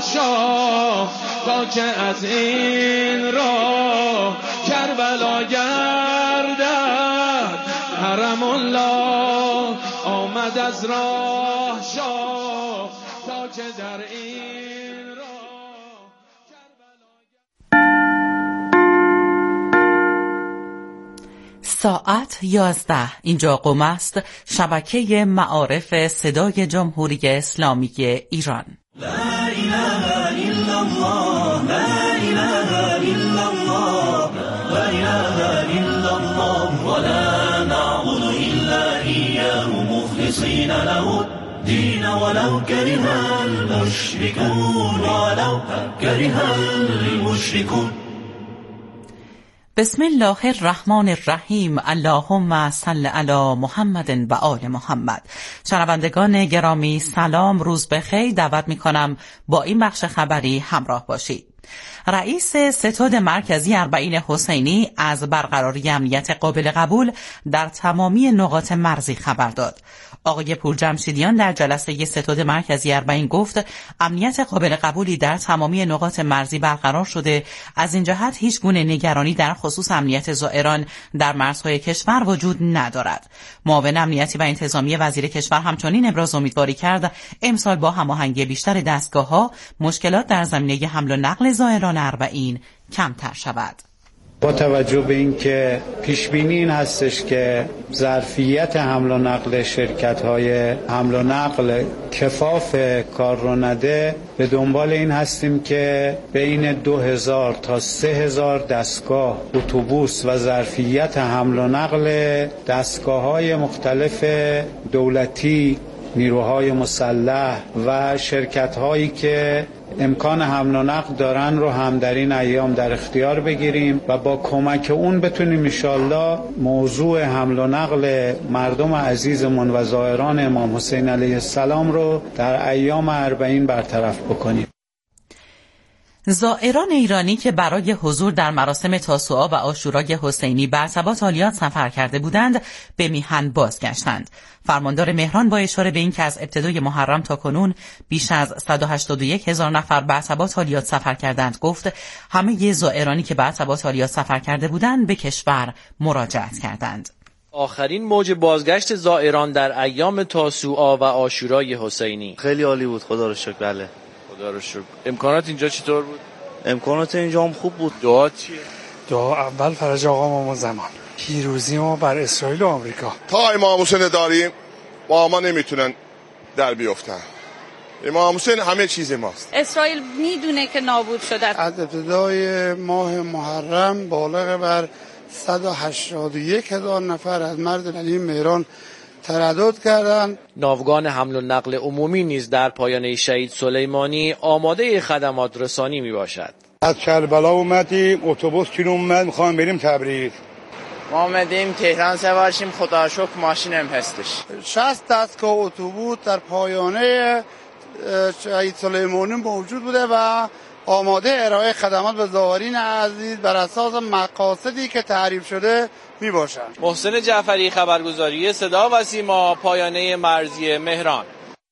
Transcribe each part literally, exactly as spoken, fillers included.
شاه تا که از این راه کربلا گردد حرم الله آمد از راه شاه تا که در این راه ساعت یازده. اینجا قم است، شبکه معارف صدای جمهوری اسلامی ایران. لا اله الا الله لا اله الا الله لا اله الا الله ولا نعبد الا اياه مخلصين له الدين ولو كره المشركون ولو كره المشركون. بسم الله الرحمن الرحیم. اللهم صل علی محمد و آل محمد. شنوندگان گرامی سلام، روز بخیر. دعوت میکنم با این بخش خبری همراه باشید. رئیس ستاد مرکزی اربعین حسینی از برقراری امنیت قابل قبول در تمامی نقاط مرزی خبر داد. آقای پورجمشیدیان در جلسه ستاد مرکزی اربعین گفت امنیت قابل قبولی در تمامی نقاط مرزی برقرار شده. از این جهت هیچ گونه نگرانی در خصوص امنیت زائران در مرزهای کشور وجود ندارد. معاون امنیتی و انتظامی وزیر کشور همچنین ابراز امیدواری کرد امسال با هماهنگی بیشتر دستگاه‌ها مشکلات در زمینه حمل و نقل زائران اربعین کمتر شود. با توجه به اینکه پیش بینی این هستش که ظرفیت حمل و نقل شرکت‌های حمل و نقل کفاف کار رو نده، به دنبال این هستیم که بین دو هزار تا سه هزار دستگاه اتوبوس و ظرفیت حمل و نقل دستگاه‌های مختلف دولتی، نیروهای مسلح و شرکت‌هایی که امکان حمل و نقل دارن رو هم در این ایام در اختیار بگیریم و با کمک اون بتونیم انشالله موضوع حمل و نقل مردم عزیزمون و زائران امام حسین علیه السلام رو در ایام اربعین برطرف بکنیم. زائران ایرانی که برای حضور در مراسم تاسوعا و عاشورای حسینی به عصبات عالیات سفر کرده بودند به میهن بازگشتند. فرماندار مهران با اشاره به اینکه از ابتدای محرم تا کنون بیش از صد و هشتاد و یک هزار نفر به عصبات عالیات سفر کردند گفت همه زائرانی که به عصبات عالیات سفر کرده بودند به کشور مراجعت کردند. آخرین موج بازگشت زائران در ایام تاسوعا و عاشورای حسینی خیلی عالی بود، خدا رو شکر. بله خدا رو شکر. امکانات اینجا چطور بود؟ امکانات اینجا هم خوب بود. دعا چیه؟ دعا اول فرج آقا امام زمان، پیروزی ما بر اسرائیل و آمریکا. تا امام حسین داریم با ما نمیتونن در بیفتن. امام حسین همه چیز ماست. اسرائیل میدونه که نابود شده. از ابتدای ماه محرم بالغ بر صد و هشتاد و یک هزار نفر از مرد علی مهران تردد کردند. ناوگان حمل و نقل عمومی نیز در پایانه شهید سلیمانی آماده خدمات رسانی می باشد. از کربلا اومدیم، اتوبوس که اومد، میخوایم بریم تبریز. ما اومدیم تهران سوار شیم، خدا شکر ماشینم هستش. شصت دستگاه اتوبوس در پایانه شهید سلیمانی موجود بوده و آماده ارائه خدمات به زائرین عزیز بر اساس مقاصدی که تعریف شده می باشند. محسن جعفری، خبرگزاری صدا و سیما، پایانه مرزی مهران.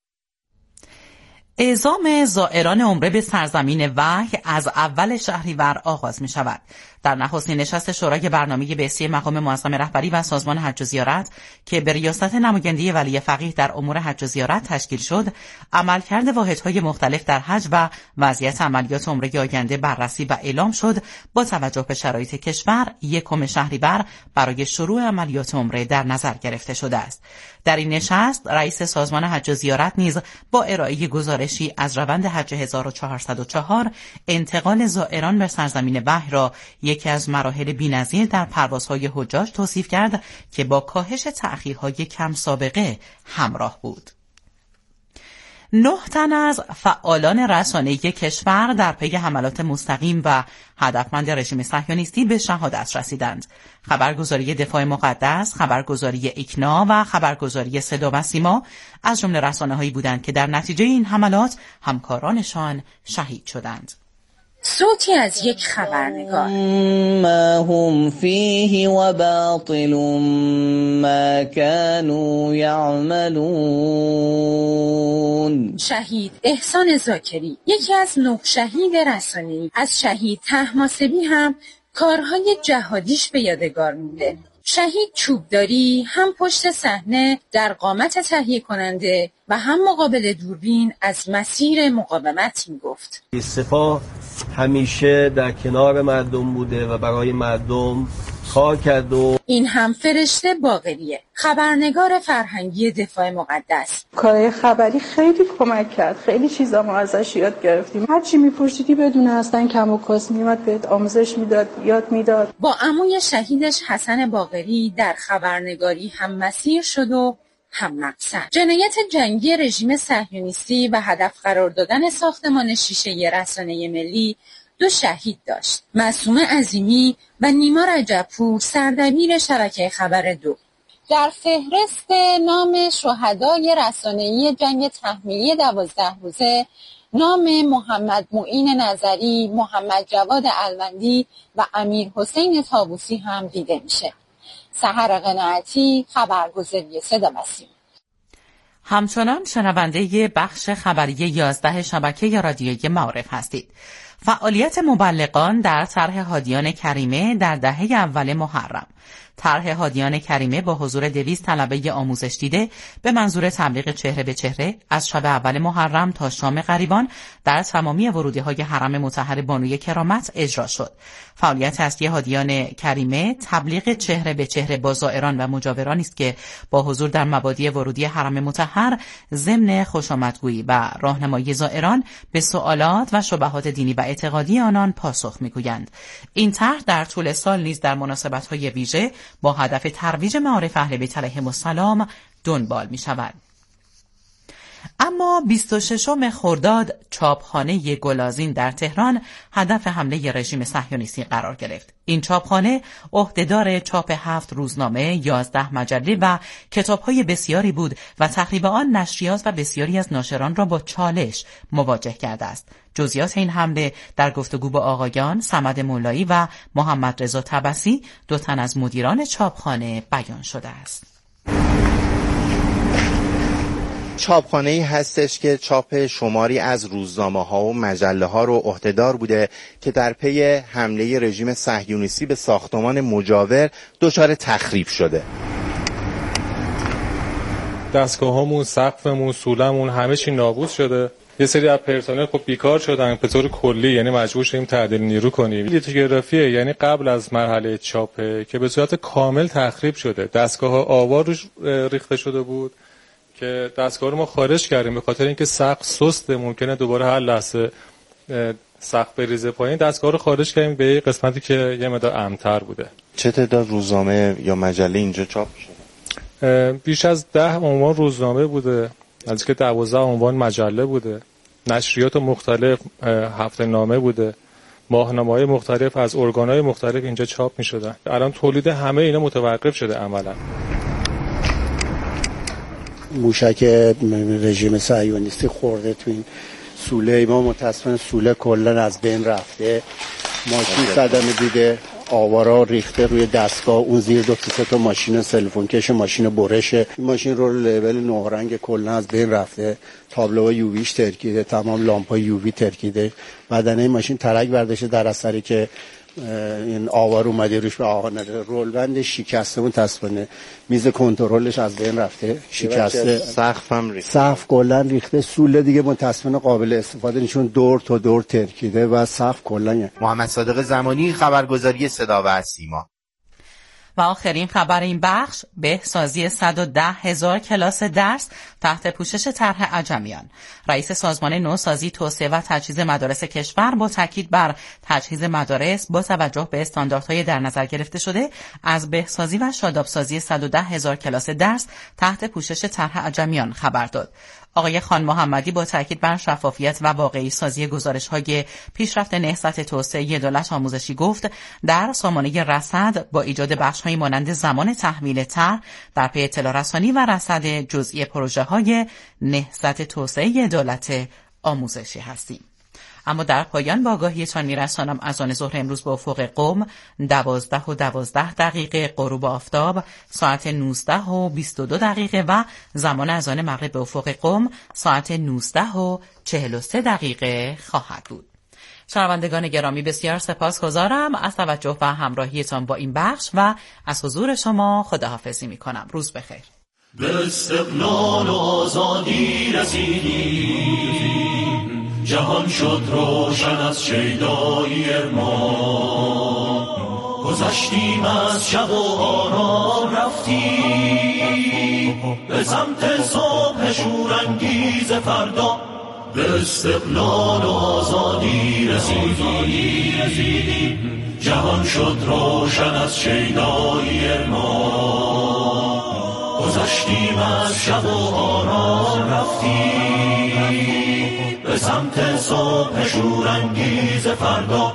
اعزام زائران عمره به سرزمین وحی از اول شهریور آغاز می شود. در نخستین نشست شورای برنامه بعثی مقام معظم رهبری و سازمان حج و زیارت که به ریاست نماینده ولی فقیه در امور حج و زیارت تشکیل شد، عملکرد واحدهای مختلف در حج و وضعیت عملیات عمره آینده بررسی و اعلام شد. با توجه به شرایط کشور، یکم شهریور برای شروع عملیات عمره در نظر گرفته شده است. در این نشست رئیس سازمان حج و زیارت نیز با ارائه گزارشی از روند حج هزار و چهارصد و چهار انتقال زائران به سرزمین وحی را یکی از مراحل بی‌نظیر در پروازهای حجاج توصیف کرد که با کاهش تأخیرهای کم سابقه همراه بود. نه تن از فعالان رسانه‌ای کشور در پی حملات مستقیم و هدفمند رژیم صهیونیستی به شهادت رسیدند. خبرگزاری دفاع مقدس، خبرگزاری ایکنا و خبرگزاری صدا و سیما از جمله رسانه‌هایی بودند که در نتیجه این حملات همکارانشان شهید شدند. صوتی از یک خبرنگار. ما هم فیه و باطل ما كانوا یعملون. شهید احسان ذاکری، یکی از نه شهید رسانه‌ای از شهید طهماسبی، هم کارهای جهادیش به یادگار مونده. شهید چوبداری هم پشت صحنه در قامت تهیه کننده و هم مقابل دوربین از مسیر مقاومت میگفت. سپاه همیشه در کنار مردم بوده و برای مردم کار کرد. و این هم فرشته باقریه، خبرنگار فرهنگی دفاع مقدس. کارهای خبری خیلی کمک کرد، خیلی چیزا ما ازش یاد گرفتیم. هر چی میپرسیدی بدون اصلا کم و کاست میومد بهت آموزش میداد، یاد میداد. با عموی شهیدش حسن باقری در خبرنگاری هم مسیر شد و هم مقصد. جنایت جنگی رژیم صهیونیستی و هدف قرار دادن ساختمان شیشه رسانه ملی دو شهید داشت: معصومه عظیمی و نیما رجبپور، سردبیر شبکه خبر دو. در فهرست نام شهدای رسانه‌ای جنگ تحمیلی دوازده روزه نام محمد معین نظری، محمد جواد الوندی و امیر حسین طاووسی هم دیده میشه. سحر قناعتی، خبرگزاری صدا و سیما. همچنان شنونده بخش خبری یازده شبکه رادیویی معارف هستید. فعالیت مبلغان در طرح هادیان کریمه در دهه اول محرم. طرح هادیان کریمه با حضور دویست طلبه آموزش دیده به منظور تبلیغ چهره به چهره از شب اول محرم تا شام غریبان در تمامی ورودی‌های حرم مطهر بانوی کرامت اجرا شد. فعالیت اصلی هادیان کریمه تبلیغ چهره به چهره با زائران و مجاورانی است که با حضور در مبادی ورودی حرم مطهر ضمن خوشامدگویی و راهنمایی زائران به سوالات و شبهات دینی و اعتقادی آنان پاسخ می‌گویند. این طرح در طول سال نیز در مناسبت‌های ویژه با هدف ترویج معارف اهل بیت علیهم السلام دنبال می شود. اما بیست و ششم خرداد چاپخانه گلازین در تهران هدف حمله رژیم صهیونیستی قرار گرفت. این چاپخانه عهدهدار چاپ هفت روزنامه، یازده مجله و کتاب‌های بسیاری بود و تخریب آن نشریات و بسیاری از ناشران را با چالش مواجه کرده است. جزئیات این حمله در گفتگو با آقایان صمد مولایی و محمد رضا طبسی، دو تن از مدیران چاپخانه، بیان شده است. چاپخانه‌ای هستش که چاپ شماری از روزنامه‌ها و مجله‌ها رو عهدهدار بوده که در پی حمله رژیم صهیونیستی به ساختمان مجاور دچار تخریب شده. دستگاه‌هامون، سقفمون، سولمون همه چی نابود شده. یه سری از پرسنل خب بیکار شدن به طور کلی، یعنی مجبور شدیم تعدیل نیرو کنیم. لیتوگرافیه، یعنی قبل از مرحله چاپه که به صورت کامل تخریب شده. دستگاه‌ها آوار روش ریخته شده بود که دستگاه رو ما خارج کردیم به خاطر اینکه سقف سسته، ممکنه دوباره هر لحظه سقف بریزه پایین. دستگاه رو خارج کردیم به قسمتی که یه مقدار امن‌تر بوده. چه تعداد روزنامه یا مجله اینجا چاپ شده؟ بیش از ده عنوان روزنامه بوده، از که دوازده عنوان مجله بوده، نشریات مختلف، هفته نامه بوده، ماهنامه‌های مختلف از ارگان‌های مختلف اینجا چاپ می‌شدن. الان تولید همه اینا متوقف شده عملاً. موشک رژیم صهیونیستی خورده تو این سوله ما، متاسفانه سوله کلا از بین رفته. ماشین صدمه دیده، آوارا ریخته روی دستگاه، اون زیر دو سه تا ماشین سلفون کش، ماشین برشه. این ماشین رو لول نه رنگ کلا از بین رفته، تابلوهای یوویش ترکیده، تمام لامپای یووی ترکیده، بدنه ماشین ترک برداشته در اثری که این آوار اومده روش به آهن نده. رولبند شکسته، متاسفانه میز کنترلش از بین رفته، شکسته، سقف هم ریخته، سقف کلا ریخته، سوله دیگه متاسفانه قابل استفاده نیستون، دور تا دور ترکیده و سقف کلا. محمد صادق زمانی، خبرگزاری صدا و سیما. و آخرین خبر این بخش، بهسازی صد و ده هزار کلاس درس تحت پوشش طرح عجمیان. رئیس سازمان نوسازی، توسعه و تجهیز مدارس کشور با تاکید بر تجهیز مدارس با توجه به استانداردهای در نظر گرفته شده از بهسازی و شادابسازی صد و ده هزار کلاس درس تحت پوشش طرح عجمیان خبر داد. آقای خان محمدی با تاکید بر شفافیت و واقعی سازی گزارش‌های پیشرفت نهضت توسعه دولت آموزشی گفت در سامانه رصد با ایجاد بخش‌های مانند زمان تحویل طرح در پی اطلاع رسانی و رصد جزئی پروژه‌های نهضت توسعه دولت آموزشی هستیم. اما در پایان با آگاهیتان میرسانم اذان ظهر امروز به افق قم دوازده و دوازده دقیقه، غروب آفتاب ساعت نوزده و بیست و دو دقیقه و زمان اذان مغرب به افق قم ساعت نوزده و چهل و سه دقیقه خواهد بود. شنوندگان گرامی بسیار سپاسگزارم از توجه و همراهیتان با این بخش و از حضور شما خداحافظی می کنم. روز بخیر. به استقلال و آزادی رسیدیم، جهان شد روشن از شیدایی ارمان، گذشتیم از شب و آرام رفتیم به سمت صبح شورانگیز فردا. به استقلال و آزادی رسیدیم، جهان شد روشن از شیدایی ارمان، گذشتیم از شب و آرام رفتیم به سمت صبح شورانگیز فردا.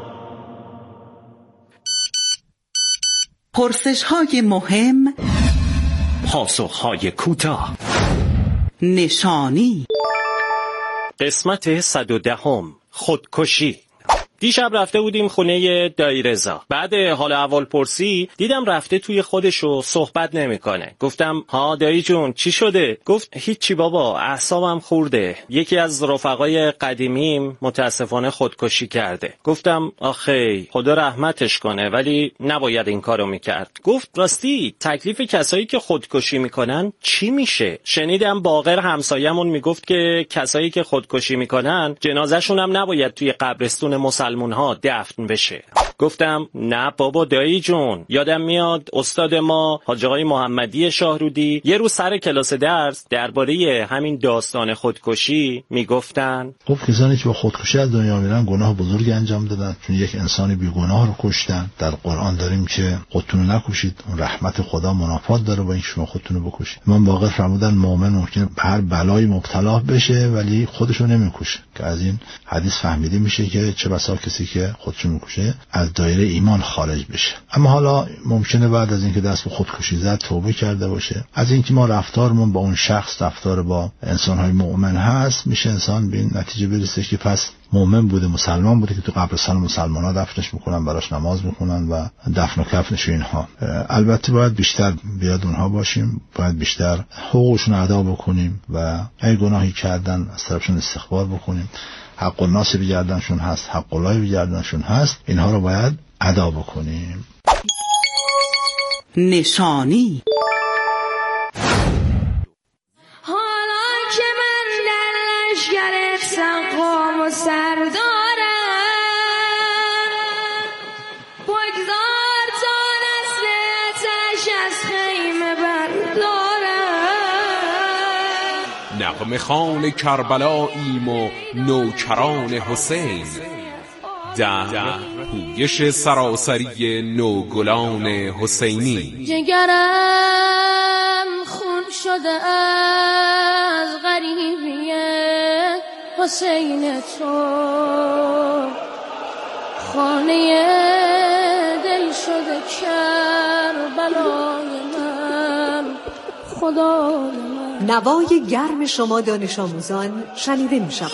پرسش‌های مهم، پاسخ‌های کوتاه. نشانی. قسمت صد و دهم، خودکشی. دیشب رفته بودیم خونه دایی رضا. بعد حال احوال پرسی دیدم رفته توی خودشو صحبت نمیکنه. گفتم ها دایی جون چی شده؟ گفت هیچی بابا، اعصابم خورده. یکی از رفقای قدیمیم متاسفانه خودکشی کرده. گفتم آخی خدا رحمتش کنه، ولی نباید این کارو میکرد. گفت راستی تکلیف کسایی که خودکشی میکنن چی میشه؟ شنیدم باقر همسایه‌مون میگفت که کسایی که خودکشی میکنن جنازه‌شون هم نباید توی قبرستون مسلمان ها دفن بشه. گفتم نه بابا دایی جون، یادم میاد استاد ما حاج آقای محمدی شاهرودی یه روز سر کلاس درس درباره همین داستان خودکشی میگفتن گفت کسانی که با خودکشی از دنیا میرن گناه بزرگی انجام دادن، چون یک انسان بیگناه رو کشتن. در قرآن داریم که خودتون رو نکشید، اون رحمت خدا منافات داره با این شما خودتون رو بکشید. من باقر فرمودن مؤمن ممکنه به هر بلایی مبتلا بشه ولی خودش رو نمیکشه، که از این حدیث فهمیده میشه که چه بسا کسی که خودشو میکشه از دایره ایمان خارج بشه. اما حالا ممکنه بعد از اینکه دست به خودکشی زد توبه کرده باشه. از اینکه ما رفتارمون با اون شخص رفتار با انسان‌های مؤمن هست، میشه انسان به این نتیجه برسه که پس مؤمن بوده، مسلمان بوده که تو قبرستان مسلمان‌ها دفنش میکنن، براش نماز میخونن و دفن و کفنش و اینها. البته باید بیشتر بیاد اونها باشیم، باید بیشتر حقوقشون ادا بکنیم و اگه گناهی کردن از طرفشون استغفار بکنیم. حق الناس بگردنشون هست، حق الله بگردنشون هست، اینها رو باید ادا بکنیم. نشانی. حالا که من در لشگر سقام و سردارم، بگذار تا نسل آتش از خیمه بردارم. نغمه خوان کربلاییم و نوکران حسین، در پویش سراسری نوگلان حسینی. جگرم خون شده از غریبی حسین تو، خانه دل شده کربلای من، خدای من. نوای گرم شما دانش آموزان شنیده می شود.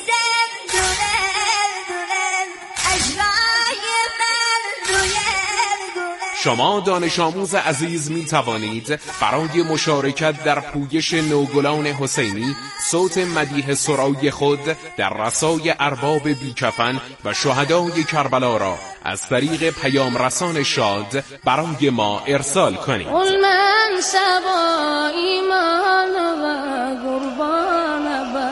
شما دانش آموز عزیز می توانید برای مشارکت در پویش نوگلان حسینی صوت مدیح سرای خود در رسای ارباب بیکفن و شهدای کربلا را از طریق پیام رسان شاد برای ما ارسال کنید. من سبا ایمان و قربان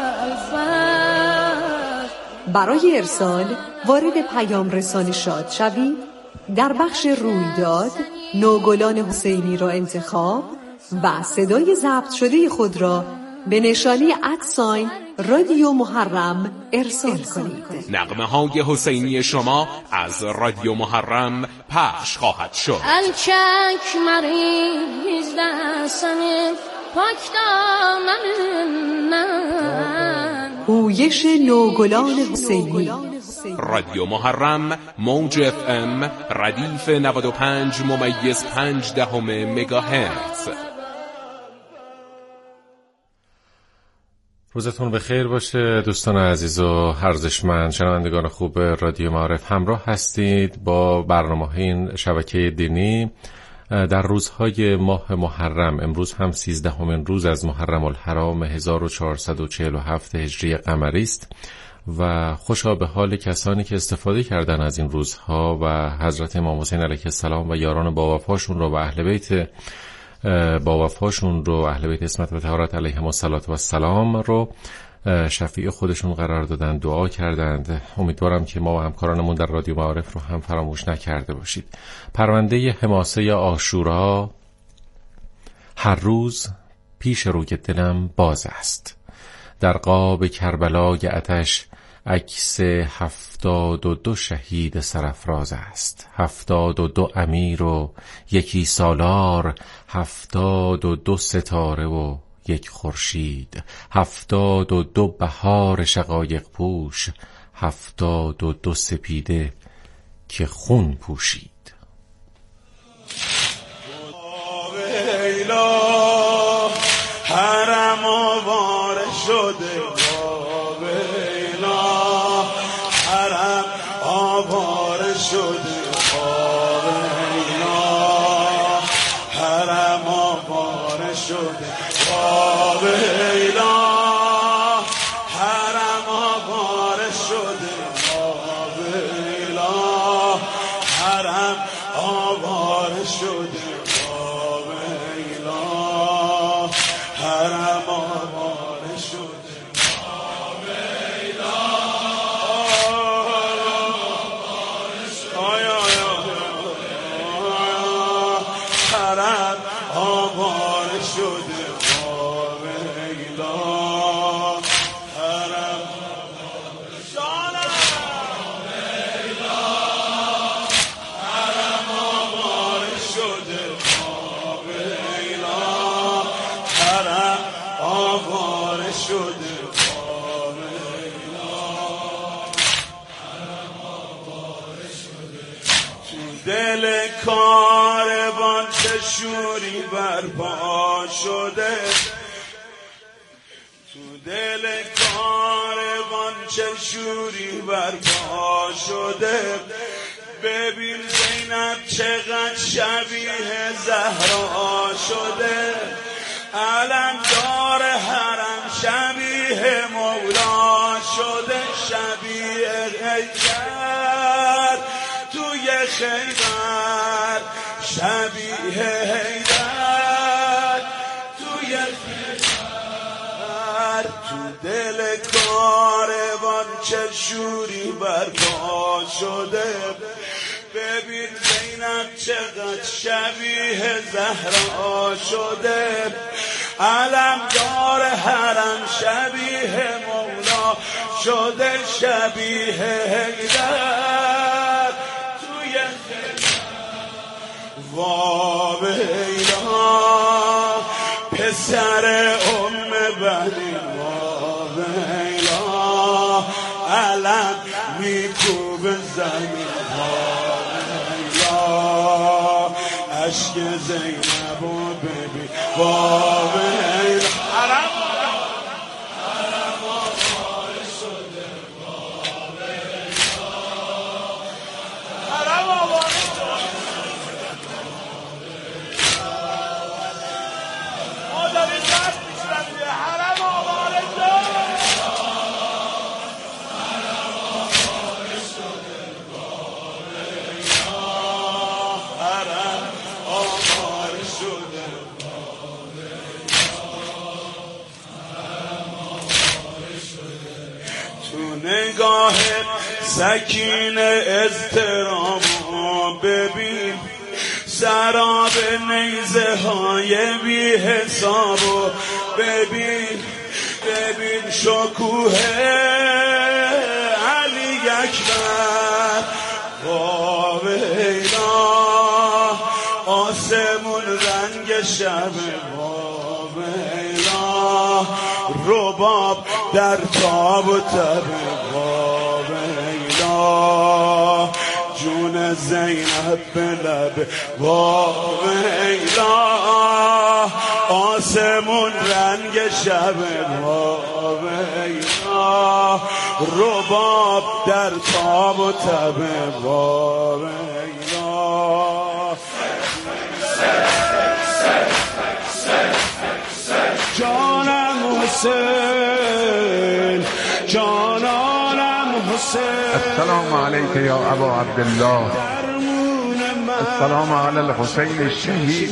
بالفضل. برای ارسال وارد پیام رسان شاد شوید. در بخش رویداد نوگلان حسینی را انتخاب و صدای ضبط شده خود را به نشانی ادساین رادیو محرم ارسال کنید. نغمه های حسینی شما از رادیو محرم پخش خواهد شد. الچک مریض دستن پاک دامن پویش نوگلان حسینی. رادیو محرم موج اف ام ردیف نود و پنج ممیز پنج دهم مگاهرتز. روزتون بخیر باشه دوستان عزیز و ارزشمند شنوندگان خوب رادیو معارف. همراه هستید با برنامه این شبکه دینی در روزهای ماه محرم. امروز هم سیزدهمین روز از محرم الحرام هزار و چهارصد و چهل و هفت هجری قمری است و خوشا به حال کسانی که استفاده کردن از این روزها و حضرت امام حسین علیه السلام و یاران با وفاشون رو و اهل بیت با وفاشون رو، اهل بیت عصمت و طهارت علیهم الصلوة و السلام رو شفیع خودشون قرار دادن، دعا کردند. امیدوارم که ما و همکارانمون در رادیو معارف رو هم فراموش نکرده باشید. پرونده حماسه عاشورا هر روز پیش روی دلم باز است. در قاب کربلای آتش عکس هفتاد و دو شهید سرافراز است. هفتاد و دو امیر و یکی سالار، هفتاد و دو ستاره و یک خورشید، هفتاد و دو بهار شقایق پوش، هفتاد و دو سپیده که خون پوشید. ویلا حرم آواره شده، ویلا حرم آواره شده، ویلا حرم آواره شده، ویلا حرم آواره شده، ویلا حرم آواره شده، ویلا حرم آواره شده، ویلا آیا حرم آواره شده، دل کاروان چه شوری برپا شده، تو دل کاروان چه شوری برپا شده. ببین زینب چقدر شبیه زهرا شده، علمدار حرم شبیه مولا شده، شبیه حیدر توی خیبر، شبیه حیدر توی خیبر. تو دل کاروان چه شوری برپا شده، ببین زینب چقدر شبیه زهرا شده، علمدار حرم شبیه مولا شده، شبیه حیدر توی خیبر. وابیلا پسر ام بنی، وابیلا علم میکوب زمین، عشق زینب و ببین، وابیلا حرم حرم آواره شده، وابیلا حرم آواره شده، ما داریم دست میشنم دیگه، حرم آواره شده، حرم آواره شده، وابیلا حرم آواره شده، تو نگاه سکین اضطراب ببین، سراب نیزه های بی حساب ببین، ببین شکوه علی اکبر، وابیلا آسمون رنگ شب، وابیلا رباب در تاب و تب، وابیلا جون زینب لب به لب واویلا آسمون رنگ شب واویلا رباب در تاب و تب واویلا جانم حسین جانانم حسین السلام علیک یا ابا عبدالله السلام علی الحسین الشهید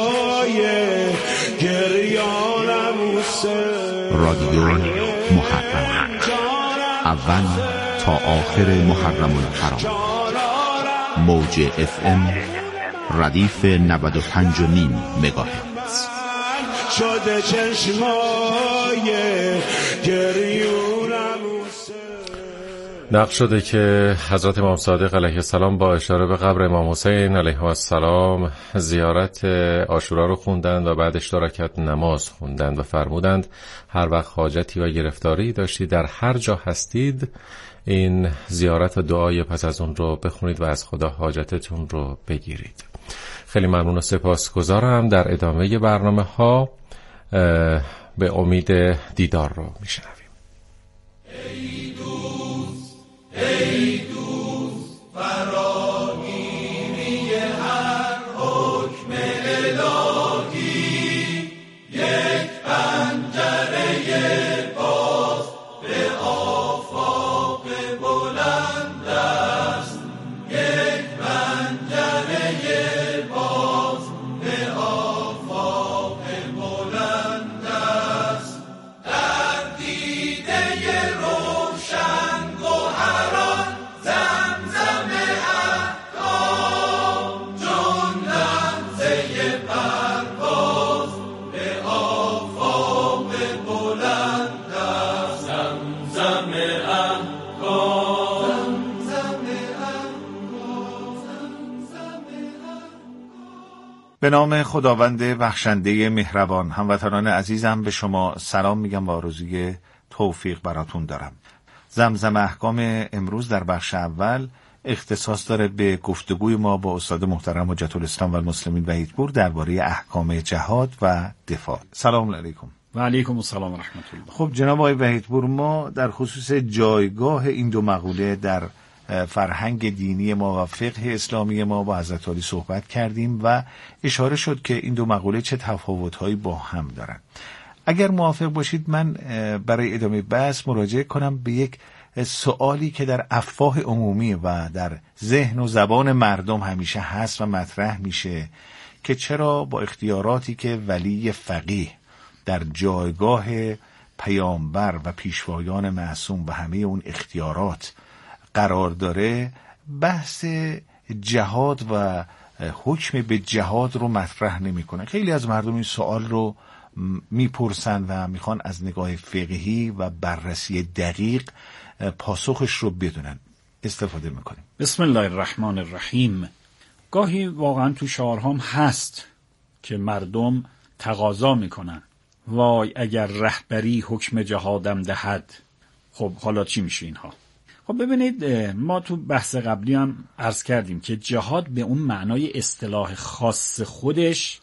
رادیو محرم اول تا آخر محرم الحرام موج اف ام ردیف نود و پنج و نیم مگاهرتز شده چشمای گریونم. نقل شده که حضرت امام صادق علیه السلام با اشاره به قبر امام حسین علیه السلام زیارت عاشورا رو خوندند و بعدش دو رکعت نماز خوندند و فرمودند هر وقت حاجتی و گرفتاری داشتید در هر جا هستید این زیارت و دعای پس از اون رو بخونید و از خدا حاجتتون رو بگیرید. خیلی ممنون و سپاسگزارم. در ادامه برنامه ها به امید دیدار رو میشنویم. ای دوست ای دوست فراگیری هر حکم الهی یک پنجره باز به آفاق بلند است یک پنجره باز به آفاق بلند است در دیده روشن گوهران زمزم احکام چون لمزه پرواز به آفاق بلند است زمزم احکام زمزم به نام خداوند بخشنده مهربان. هموطنان عزیزم به شما سلام میگم و آرزوی توفیق براتون دارم. زمزم احکام امروز در بخش اول اختصاص داره به گفتگوی ما با استاد محترم حجت الاسلام و المسلمین وحیدپور درباره احکام جهاد و دفاع. سلام علیکم. و علیکم السلام و رحمت الله. خب جناب آقای وحیدپور، ما در خصوص جایگاه این دو مقوله در فرهنگ دینی ما و فقه اسلامی ما با حضرت علی صحبت کردیم و اشاره شد که این دو مقوله چه تفاوت‌هایی با هم دارن. اگر موافق باشید من برای ادامه بحث مراجعه کنم به یک سوالی که در افواه عمومی و در ذهن و زبان مردم همیشه هست و مطرح میشه که چرا با اختیاراتی که ولی فقیه در جایگاه پیامبر و پیشوایان معصوم و همه اون اختیارات قرار داره، بحث جهاد و حکم به جهاد رو مطرح نمیکنه. خیلی از مردم این سوال رو میپرسن و میخوان از نگاه فقهی و بررسی دقیق پاسخش رو بدونن. استفاده میکنیم. بسم الله الرحمن الرحیم. گاهی واقعا تو شعارهام هست که مردم تقاضا میکنن وای اگر رهبری حکم جهادم دهد. خب حالا چی میشه اینها؟ خب ببینید، ما تو بحث قبلی هم عرض کردیم که جهاد به اون معنای اصطلاح خاص خودش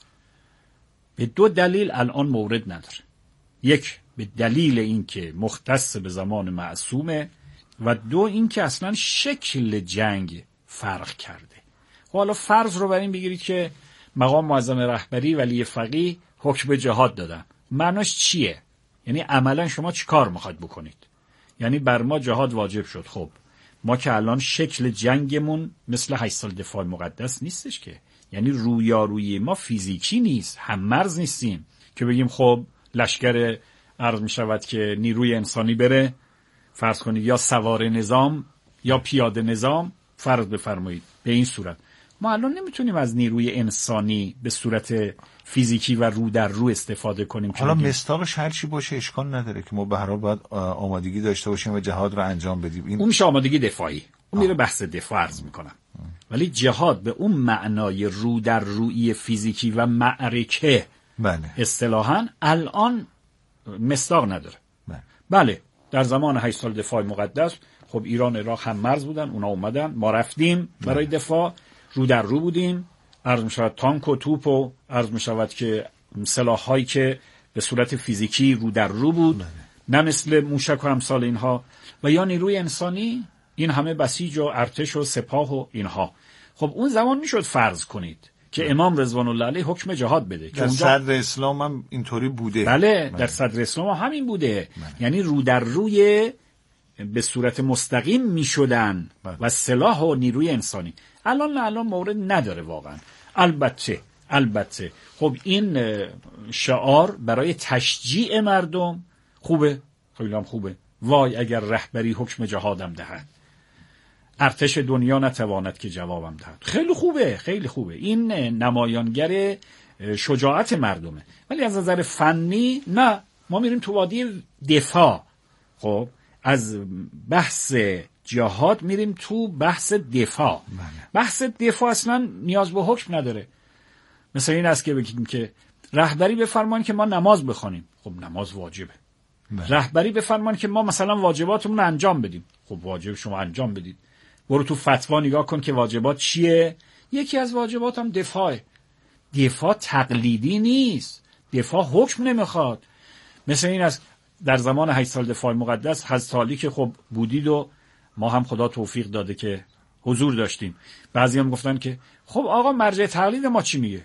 به دو دلیل الان مورد نداره. یک، به دلیل اینکه مختص به زمان معصومه و دو اینکه اصلا شکل جنگ فرق کرده. حالا فرض رو بر این بگیرید که مقام معظم رهبری ولی فقیه حکم جهاد دادن. معناش چیه؟ یعنی عملا شما چی کار میخواید بکنید؟ یعنی بر ما جهاد واجب شد. خب ما که الان شکل جنگمون مثل هشت سال دفاع مقدس نیستش که، یعنی رویارویی ما فیزیکی نیست، هم مرز نیستیم که بگیم خب لشکر عرض می شود که نیروی انسانی بره، فرض کنید یا سوار نظام یا پیاده نظام، فرض بفرمایید به این صورت. ما الان نمیتونیم از نیروی انسانی به صورت فیزیکی و رو در رو استفاده کنیم. حالا مصداقش هر چی باشه اشکال نداره که ما به هر حال باید آمادگی داشته باشیم و جهاد رو انجام بدیم. این اون میشه آمادگی دفاعی، اون میره بحث دفاع عرض میکنم. ولی جهاد به اون معنای رو در روی فیزیکی و معرکه بله اصطلاحاً الان مصداق نداره. بله. بله در زمان هشت سال دفاع مقدس خب ایران عراق هم مرز بودن، اونا اومدن، ما رفتیم برای دفاع. رو در رو بودیم، عرض می شود تانک و توپ و عرض می شود که سلاح‌هایی که به صورت فیزیکی رو در رو بود، نه مثل موشک و امثال اینها، و یا نیروی انسانی، این همه بسیج و ارتش و سپاه و اینها. خب اون زمان میشد فرض کنید که امام رضوان الله علیه حکم جهاد بده. در صدر اسلام هم اینطوری بوده. بله, بله. در صدر اسلام هم همین بوده. بله. یعنی رو در روی به صورت مستقیم میشدن و سلاح و نیروی انسانی. الان نه، الان مورد نداره واقعا. البته البته خب این شعار برای تشجیع مردم خوبه، خیلی هم خوبه. وای اگر رهبری حکم جهادم دهد، ارتش دنیا نتواند که جوابم دهد. خیلی خوبه، خیلی خوبه. این نمایانگر شجاعت مردمه. ولی از نظر فنی نه، ما میریم تو وادی دفاع. خب از بحث جهاد میریم تو بحث دفاع. بله. بحث دفاع اصلا نیاز به حکم نداره. مثلا این است که بگیم که رهبری بفرمان که ما نماز بخوانیم. خب نماز واجبه. بله. رهبری بفرمان که ما مثلا واجباتمون رو انجام بدیم. خب واجب شما انجام بدید. برو تو فتوا نگاه کن که واجبات چیه. یکی از واجبات هم دفاعه. دفاع تقلیدی نیست. دفاع حکم نمیخواد. مثل این است در زمان هشت سال دفاع مقدس حضرت علی که خب بودید و ما هم خدا توفیق داده که حضور داشتیم. بعضی هم گفتن که خب آقا مرجع تقلید ما چی میگه؟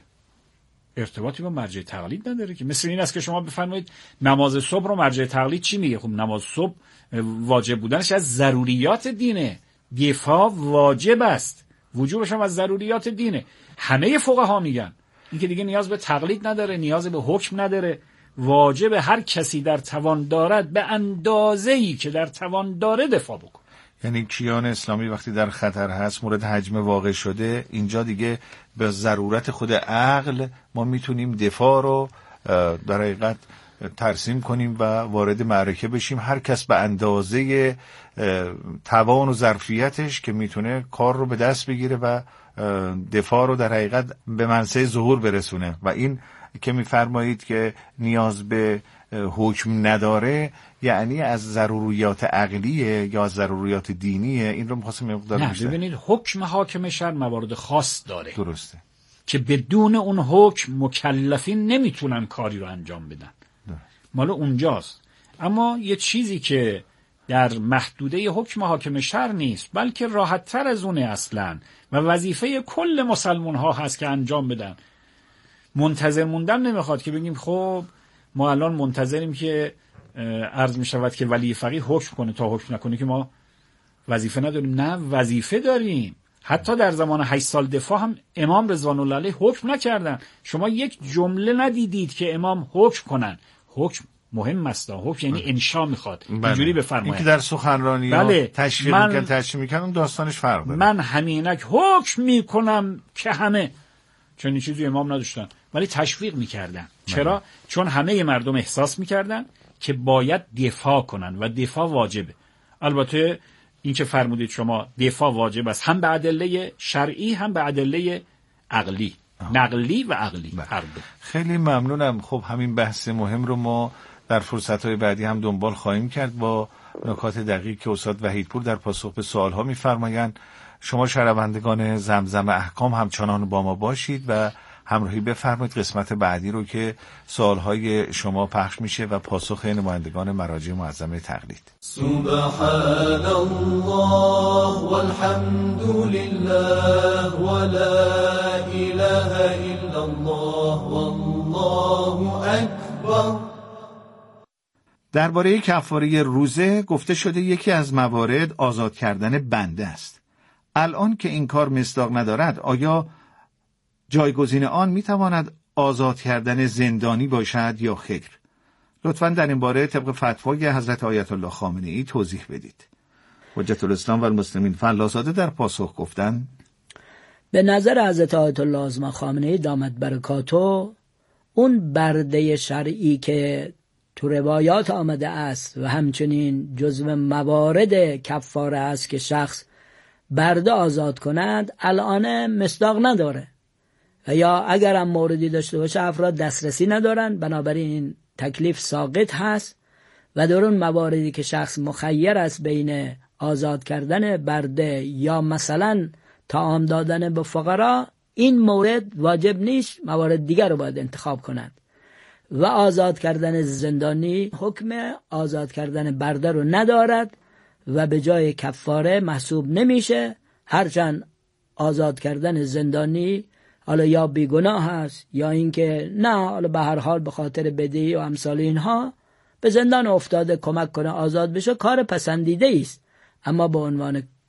ارتباطی با مرجع تقلید نداره که. مثل این است که شما بفرمایید نماز صبح رو مرجع تقلید چی میگه؟ خب نماز صبح واجب بودنش از ضروریات دینه. دفاع واجب است، وجوبش هم از ضروریات دینه. همه فقها میگن این که دیگه نیاز به تقلید نداره، نیاز به حکم نداره. واجب هر کسی در توان دارد به اندازه‌ای که در توان داره دفاع بکن. یعنی کیان اسلامی وقتی در خطر هست، مورد هجمه واقع شده، اینجا دیگه به ضرورت خود عقل ما میتونیم دفاع رو در حقیقت ترسیم کنیم و وارد معرکه بشیم. هر کس به اندازه توان و ظرفیتش که میتونه کار رو به دست بگیره و دفاع رو در حقیقت به منصه ظهور برسونه. و این که میفرمایید که نیاز به حکم نداره، یعنی از ضروریات عقلیه یا از ضروریات دینیه. این رو می‌خواستم مقدار بیشتر. نه ببینید، حکم حاکم شهر موارد خاص داره. درسته. که بدون اون حکم مکلفین نمیتونن کاری رو انجام بدن. ده. مال اونجاست. اما یه چیزی که در محدوده حکم حاکم شهر نیست، بلکه راحت تر از اونه اصلاً و وظیفه کل مسلمان ها هست که انجام بدن. منتظر موندن نمیخواد که بگیم خب ما الان منتظریم که عرض می شود که ولی فقیه حکم کنه، تا حکم نکنه که ما وظیفه نداریم. نه، وظیفه داریم. حتی در زمان هشت سال دفاع هم امام رضوان الله علیه حکم نکردن. شما یک جمله ندیدید که امام حکم کنن. حکم مهم است. حکم یعنی انشا میخواد. بله. اینجوری بفرمایید. این که در سخنرانی بله. تشویق من... میکنن تشویق میکنن داستانش فرق داره. من همینک حکم میکنم که همه، چون چیزی امام نداشتن ولی تشویق میکردن. چرا؟ چون همه مردم احساس میکردن که باید دفاع کنن و دفاع واجبه. البته این که فرمودید شما دفاع واجب است، هم به ادله شرعی هم به ادله عقلی. آه. نقلی و عقلی. هر دو. خیلی ممنونم. خب همین بحث مهم رو ما در فرصت‌های بعدی هم دنبال خواهیم کرد با نکات دقیق که استاد وحیدپور در پاسخ به سوال‌ها می‌فرمایند. شما شنوندگان زمزم احکام همچنان با ما باشید و همراهی بفرمایید قسمت بعدی رو که سوالهای شما پخش میشه و پاسخ نمایندگان مراجع معظمه تقلید. سبحان الله والحمد لله ولا اله الا الله والله اکبر. درباره کفاره روزه گفته شده یکی از موارد آزاد کردن بنده است. الان که این کار مصداق ندارد، آیا جایگزین آن میتواند آزاد کردن زندانی باشد یا خیر؟ لطفاً در این باره طبق فتوای حضرت آیت الله خامنه‌ای توضیح بدید. حجت الاسلام و المسلمین فلاساده در پاسخ گفتند به نظر حضرت آیت الله اعظم خامنه‌ای دامت برکاتو، اون برده شرعی که تو روایات آمده است و همچنین جزو موارد کفاره است که شخص برده آزاد کند، الان مصداق نداره و یا اگر هم موردی داشته باشه افراد دسترسی ندارن، بنابراین این تکلیف ساقط هست و در اون مواردی که شخص مخیر است بین آزاد کردن برده یا مثلا طعام دادن به فقرا، این مورد واجب نیست، موارد دیگر رو باید انتخاب کنند. و آزاد کردن زندانی حکم آزاد کردن برده رو ندارد و به جای کفاره محسوب نمیشه، هرچند آزاد کردن زندانی حالا یا بیگناه هست یا اینکه نه، حالا به هر حال به خاطر بدهی و امثال اینها به زندان افتاده کمک کنه آزاد بشه، کار پسندیده است، اما به عنوان